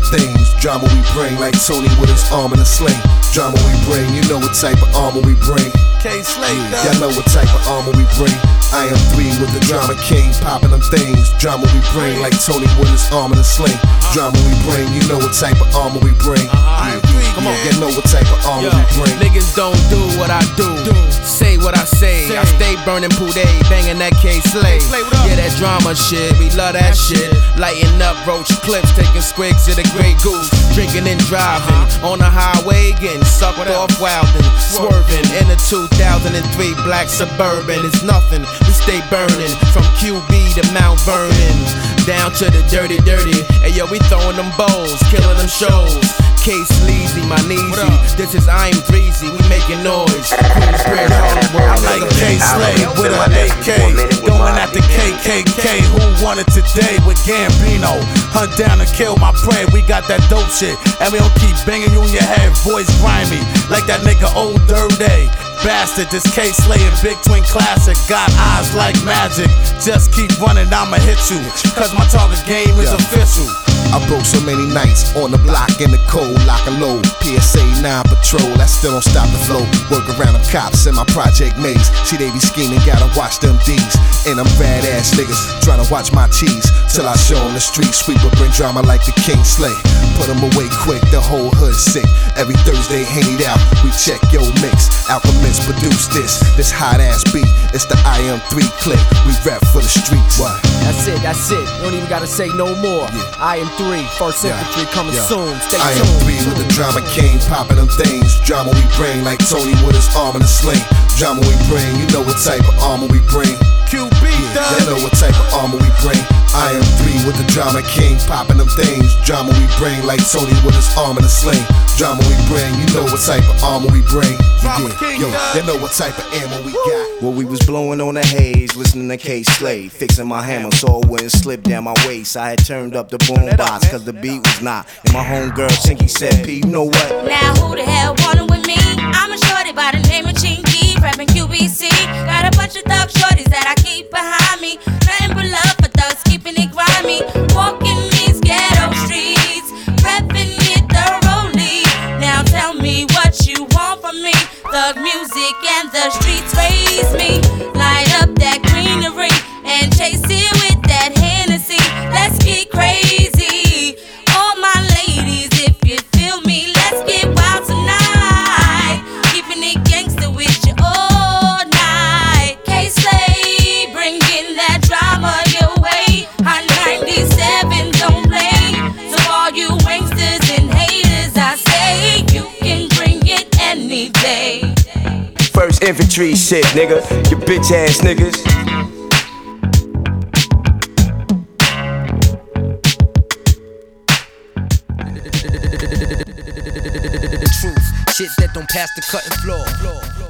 things. Drama we bring like Tony with his arm in a sling. Drama we bring, you know what type of armor we bring. Y'all know what type of armor we bring. I am 3 with the drama king, popping them things. Drama we bring like Tony with his arm in a sling. Drama we bring, you know what type of armor we bring. Come on, you know what type of armor we bring. Niggas don't do what I do, say what I say. I stay burning Pouday, banging that K-Slay. Yeah, that drama shit, we love that shit. Lighting up roach clips, taking squigs of the Grey Goose. Drinking and driving on the highway, getting sucked off wildin'. Swerving in a 2003 black Suburban. It's nothing, we stay burning. From QB to Mount Vernon, down to the dirty. Hey yo, we throwing them bowls, killing them shows. Case Sleazy, my kneesy. This is I'm Breezy, we making noise. I'm like K-Slay with an AK, going at the KKK. Who won it today with Gambino? Hunt down and kill my prey. We got that dope shit, and we don't keep banging you in your head. Voice grimy, like that nigga Old Dirty Bastard. This K-Slay and Big Twin Classic. Got eyes like magic. Just keep running, I'ma hit you, cause my target game is official. I broke so many nights on the block in the cold, lock and load. PSA 9 patrol, that still don't stop the flow. Work around them cops in my project maze. See they be scheming, gotta watch them D's. And them badass niggas tryna watch my cheese. Till I show them the street sweeper, bring drama like the King Slay. Put them away quick, the whole hood sick. Every Thursday hang it out, we check yo mix. Alchemist produce this hot ass beat. It's the IM3 click, we rap for the streets. What? That's it, you don't even gotta say no more. IM3, First Infantry coming soon, stay tuned. IM3 with the drama king, popping them things. Drama we bring like Tony with his arm in a sling. Drama we bring, you know what type of armor we bring. QB does. You know what type of armor we bring. IM3 with the drama king, popping them things. Drama we bring like Tony with his arm in a sling. Drama we bring, you know what type of armor we bring. Yo, you know what type of ammo we got. Well, we was blowing on the haze, listening to K-Slay, fixing my hammer so it wouldn't slip down my waist. I had turned up the boombox cause the beat was not. And my homegirl Chinky said, P, you know what? Now who the hell wanted with me? I'm a shorty by the name of Chinky, rapping QBC. Got a bunch of thug shorties that I keep behind me. Nothing but love for thugs, keeping it grimy. Walking these ghetto streets, repping it thoroughly. Now tell me what you want from me. Thug music and the streets raise me. Light up that greenery and chase it with that Hennessy. Let's get crazy. All my ladies, if you feel me, let's get wild tonight. Keeping it gangster with you all night. K-Slay, bringing that drama your way. Hot 97 don't play. So all you wanksters and haters, I say you can bring it any day. First Infantry shit, nigga. You bitch ass niggas. Truth, shit that don't pass the cutting floor.